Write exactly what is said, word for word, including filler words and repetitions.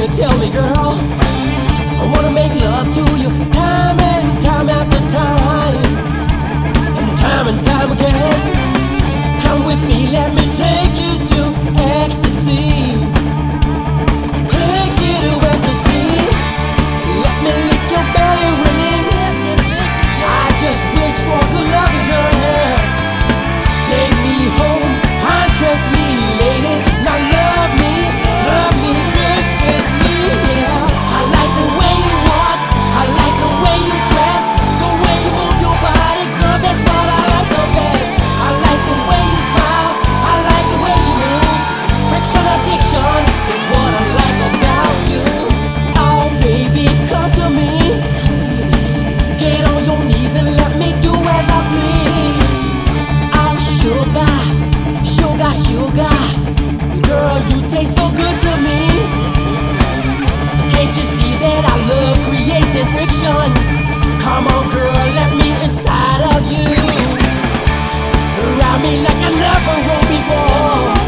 tell me, girl. I wanna make love to you time and time after time, and time and time again. Come with me, let me take you to ecstasy. Take you to ecstasy. Let me lick your belly ring. I just wish for good love in your hair. Take me home, undress me, lady. Now love me, love me viciously, yeah. I like the way you walk, I like the way you dress, the way you move your body, girl, that's what I like the best. I like the way you smile, I like the way you move. Friction addiction is what I like about you. Oh baby, come to me. Get on your knees and let me do as I please. Oh sugar, sugar, sugar, girl, you taste so good to me. Can't you see that I love creating friction? Come on girl, let me inside of you. Ride me like I never rode before.